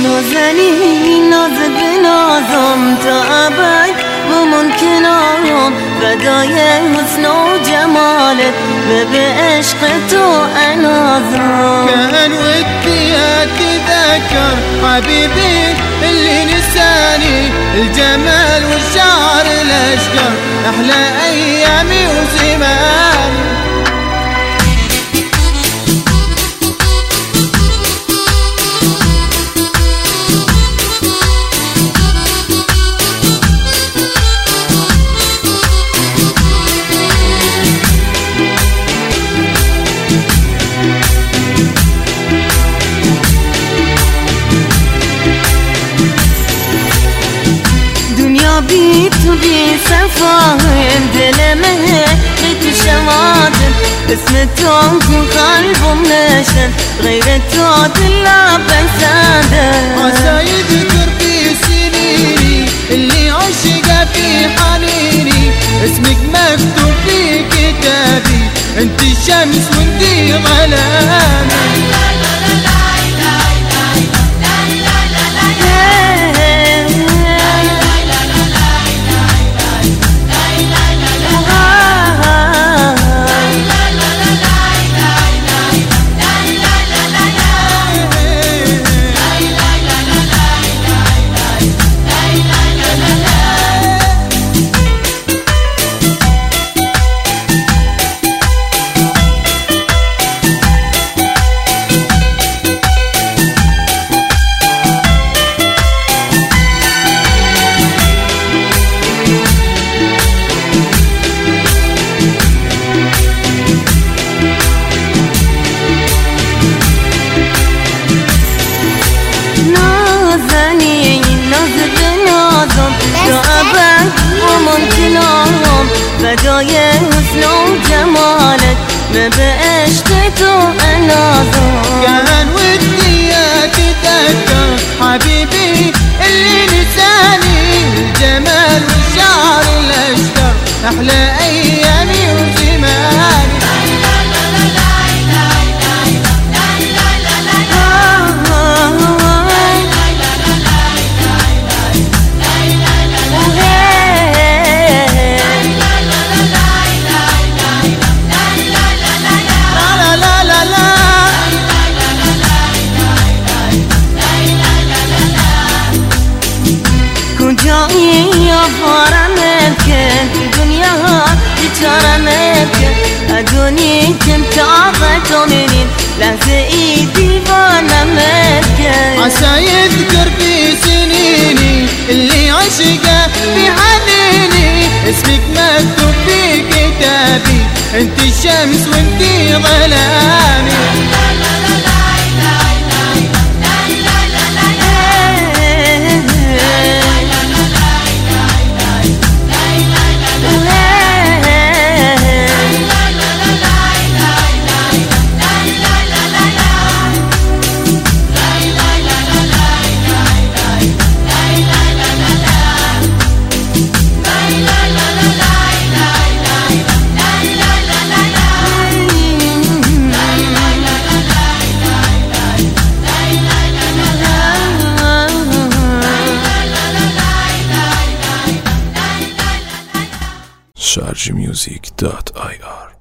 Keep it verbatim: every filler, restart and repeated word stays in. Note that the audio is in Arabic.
نازنی ناز به نازم تا ابد ممکنم فدای حسن و جمالت و به عشق تو انازم. كان ودي اتذكر حبيبي اللي نساني الجمال والشعر الاشقر احلى ايامي وزماني. بی تو بی صفایم دلمه بی شماتم اسم تو تو قلبم نشن غیر تو دلا بسنده. عسى يذكر في سنيني اللي عشق في حنيني اسمك مكتوب في كتابي انت الشمس وانتي ظلامي. فدای حسن و جمالت ما بعشق تو انازم. كان ودي اتذكر حبيبي اللي نساني الجمال والشعر الاشقر احلى ايامي وزماني. کجایی یا بارم کن دنیا بیچارم کن ادونی کم طاقت منین لحظه ای دیوانم کن. عسى يذكر في سنيني اللي عشق في حنيني اسمك مكتوب في كتابي انت الشمس وانتي ظلامي. sharjmusic dot i r